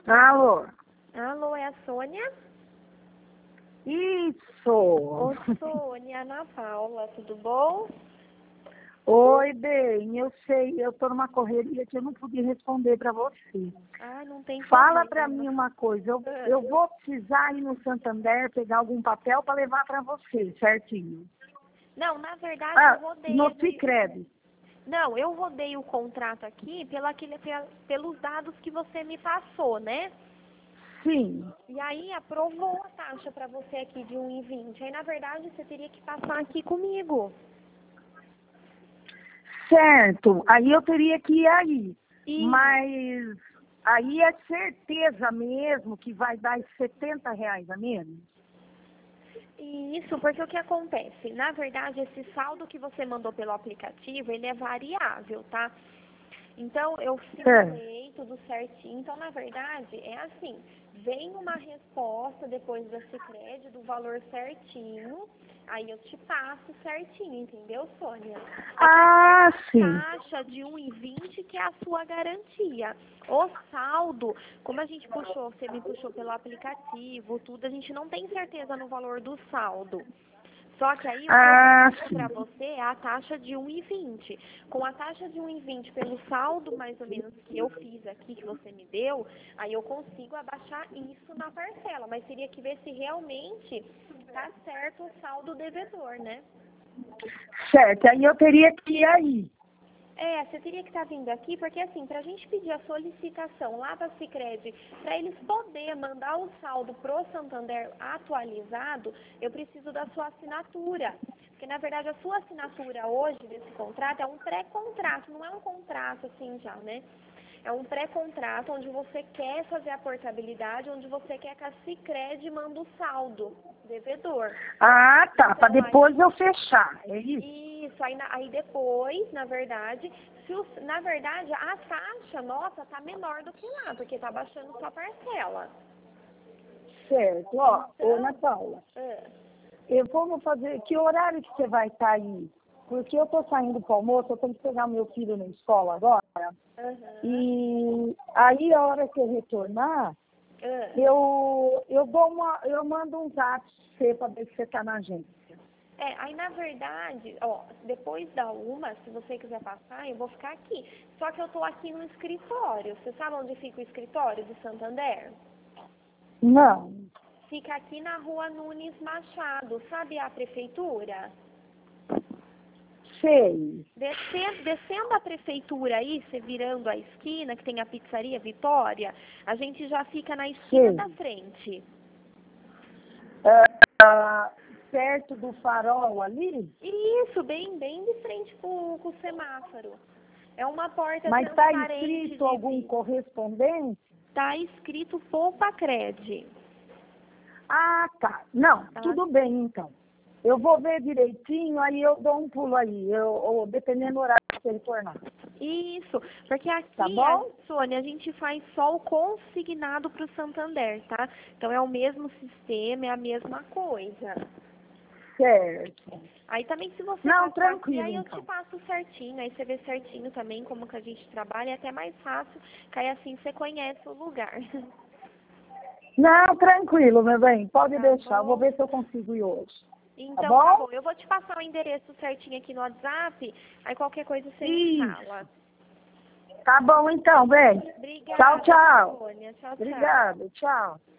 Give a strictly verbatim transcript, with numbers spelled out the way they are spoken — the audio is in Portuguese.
Alô? Alô, é a Sônia? Isso! Ô, Sônia, Ana Paula, tudo bom? Oi, bem, eu sei, eu tô numa correria que eu não podia responder para você. Ah, não tem Fala problema. para mim uma coisa, eu, Ah. eu vou precisar ir no Santander pegar algum papel para levar para você, certinho? Não, na verdade, Ah, eu rodei... no a- Sicredi. Não, eu rodei o contrato aqui pela, aquele- pela- pelos dados que você me passou, né? Sim, E aí aprovou a taxa para você aqui de um e vinte. Aí, na verdade, você teria que passar aqui comigo. certo. Aí eu teria que ir aí. E Mas aí é certeza mesmo que vai dar setenta reais a menos? E isso porque o que acontece? Na verdade, esse saldo que você mandou pelo aplicativo, ele é variável, tá? Então, eu simulei tudo certinho. Então, na verdade, é assim, vem uma resposta depois da Sicredi do valor certinho, aí eu te passo certinho, entendeu, Sônia? Ah, sim. Taxa de um e vinte que é a sua garantia. O saldo, como a gente puxou, você me puxou pelo aplicativo, tudo, a gente não tem certeza no valor do saldo. Só que aí o que Ah, eu sim. para você é a taxa de um e vinte. Com a taxa de um e vinte pelo saldo mais ou menos que eu fiz aqui, que você me deu, aí eu consigo abaixar isso na parcela. Mas teria que ver se realmente tá certo o saldo devedor, né? Certo, aí eu teria que ir aí. É, você teria que estar vindo aqui, porque assim, para a gente pedir a solicitação lá para a Sicredi, para eles poderem mandar o saldo pro Santander atualizado, eu preciso da sua assinatura. Porque, na verdade, a sua assinatura hoje desse contrato é um pré-contrato, não é um contrato assim já, né? É um pré-contrato onde você quer fazer a portabilidade, onde você quer que a Sicredi manda o saldo devedor. Ah, tá, Então, para depois aí- eu fechar, é isso? Isso, aí, na- aí depois, na verdade, se os- na verdade, a taxa nossa tá menor do que lá, porque tá baixando sua parcela. Certo, ó, ô Então, Ana Paula, é, eu vou fazer, que horário que você vai estar aí? Porque eu tô saindo para o almoço, eu tenho que pegar meu filho na escola agora, aham, e aí a hora que eu retornar, é. eu, eu, dou uma, eu mando um zap pra você para ver se você tá na agência. É, aí na verdade, ó, depois da uma, se você quiser passar, eu vou ficar aqui. Só que eu tô aqui no escritório. Você sabe onde fica o escritório do Santander? Não, Fica aqui na rua Nunes Machado, sabe a prefeitura? sei. Descendo, descendo a prefeitura aí, você virando a esquina, que tem a pizzaria Vitória, a gente já fica na esquina Sei. da frente. Ah, perto do farol ali, Isso, bem, bem de frente com, com o semáforo. É uma porta mas está transparente escrito de algum vidro. correspondente? Tá escrito Poupa Cred. Ah, tá. Não, Tá? tudo bem então. Eu vou ver direitinho, aí eu dou um pulo aí, eu, ou, dependendo do horário que você retornar. Isso, porque Tá aqui, a, bom? Sônia, a gente faz só o consignado para o Santander, tá? Então é o mesmo sistema, é a mesma coisa. Certo. Aí também se você Não, passar aqui, tranquilo aí eu então. te passo certinho, aí você vê certinho também como que a gente trabalha, é até mais fácil, que aí assim você conhece o lugar. Não, tranquilo, meu bem. Pode Tá deixar. Eu vou bom? ver se eu consigo ir hoje. Tá Então tá bom? bom, eu vou te passar o endereço certinho aqui no WhatsApp, aí qualquer coisa você me Isso. fala. Tá bom então, bem. Obrigada, Tchau, tchau. Sônia. Tchau, tchau. Obrigada, tchau.